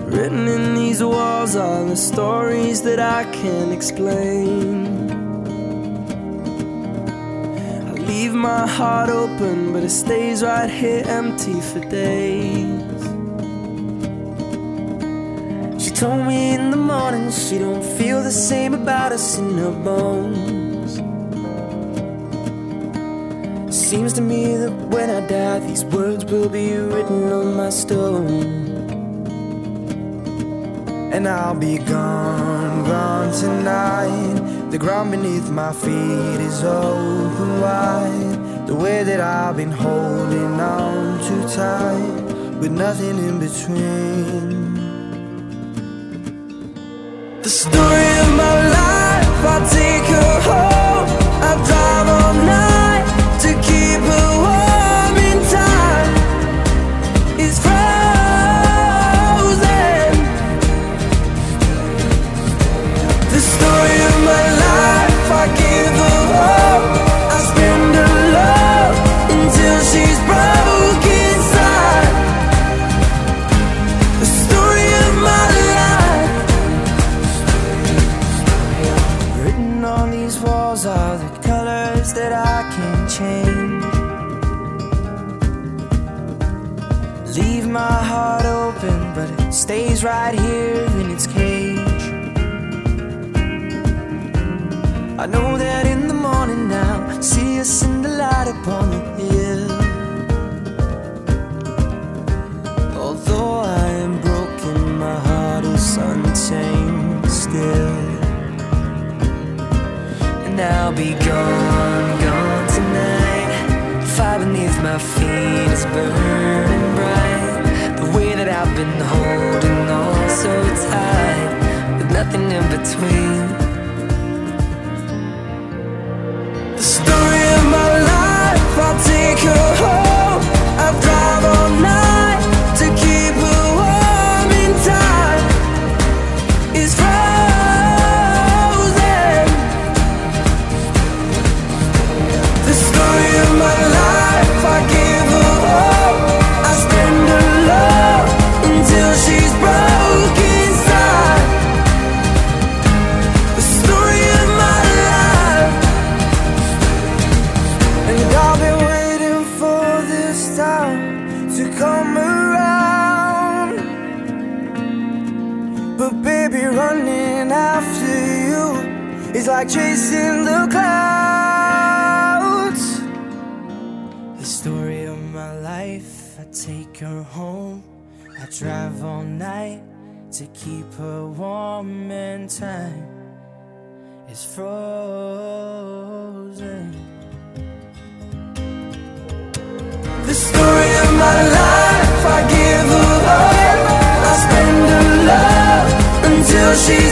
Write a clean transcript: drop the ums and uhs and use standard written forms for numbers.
Written in these walls are the stories that I can't explain. I leave my heart open, but it stays right here empty for days. She told me in the morning she don't feel the same about us in her bones. Seems to me that when I die, these words will be written on my stone. And I'll be gone, gone tonight. The ground beneath my feet is open wide. The way that I've been holding on too tight, with nothing in between. The story of my life, I take her home. I drive all night to keep her warm in time. It's frozen. The story of my life, I give her hope. I spend her love until she's broke inside. The story of my life. Written on these walls are the colors that I can't change. Leave my heart open, but it stays right here in its cage. I know that in the morning now, see us in the light upon the hill. Although I am broken, my heart is untamed still. And I'll be gone, gone tonight. Fire beneath my feet is burning bright. The way that I've been holding on so tight, with nothing in between. The story of my life, I'll take her home. I drive all night to keep her warm in time. It's frozen. The story of my life, I give her hope. I spend her love until she's broke inside. The story of my life. And I've been waiting for this time to come around. But baby, running after you is like chasing the clouds. The story of my life, I take her home. I drive all night to keep her warm and time is frozen. The story of my life, I give her hope. I spend her love until she's